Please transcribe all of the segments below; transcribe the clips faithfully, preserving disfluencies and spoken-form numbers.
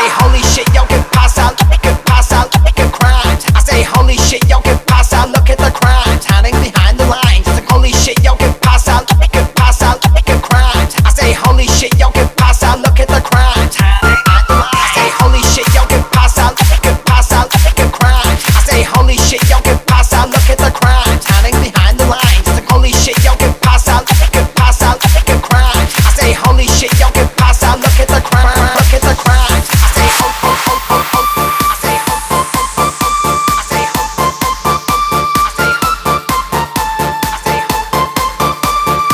say holy shit, yo, get pass out, get pass out, get crimes. I say holy shit, yo, get pass out, look at the crimes hiding behind the lines. I say holy shit, yo, get pass out, get pass out, get crimes. I say holy shit, yo, get pass out, look at the crimes hiding behind the lines. I say holy shit, yo, get pass out, get pass out, get crimes. I say holy shit, yo, get pass out, look at the crimes hiding behind the lines. I say holy shit, yo, get pass out, get pass out, get crimes. I say holy shit, yo, get pass out, look at the crime, look at the crimes. I say ho ho ho ho ho. I say ho ho ho ho ho. I say ho ho ho ho ho. I say ho ho ho ho ho. I say ho ho ho ho ho.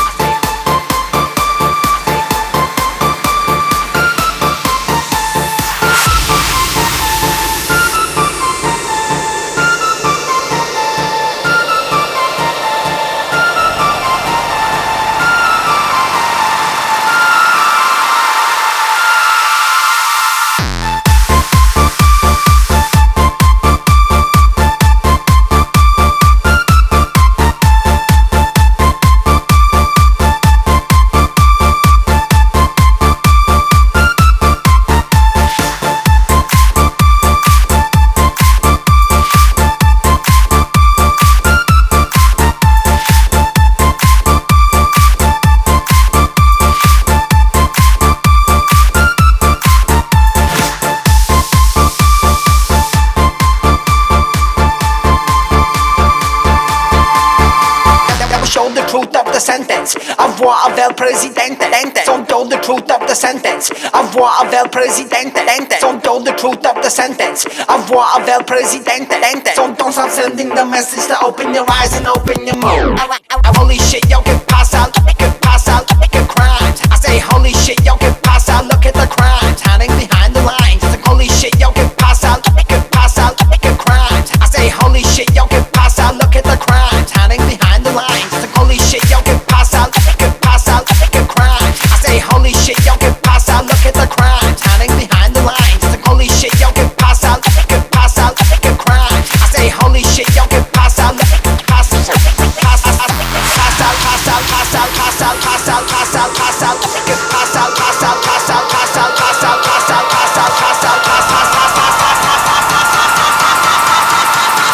Show the truth of the sentence. Avoir el presidente. Son told the truth of the sentence. Avoir el presidente. Son told the truth of the sentence. Avoir el presidente. Son don't stop sending the message to open your eyes and open your mouth. Holy shit, yo, get pass out, get pass out, get crimes. I say holy shit, yo, get pass out, look at the crimes hiding behind the lines. I say holy shit, yo, get pass out, get pass out, get crimes. I say holy shit, yo, get pass out, look at the crimes hiding behind the lines. I say holy shit, yo, get pass out, get pass out, get crimes. I say holy shit, yo, get pass out, look at the crimes hiding behind the lines. I say holy shit, yo, get pass out, get pass out, get crimes. I say holy shit, yo, get pass out, pass out, pass out, pass out, pass out, pass out, pass out, pass out, pass out, pass out, get pass out, pass out, pass out, pass out, pass out, pass out, pass out, pass out, pass out, pass out.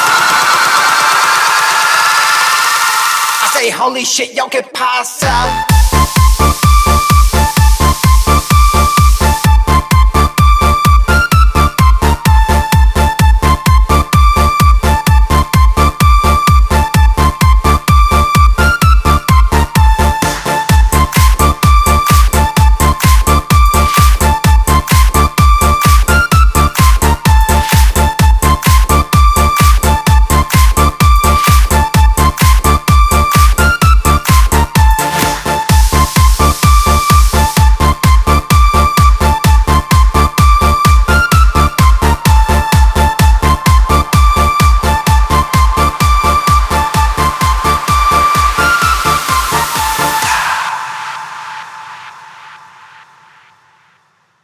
I say holy shit, yo, get pass out.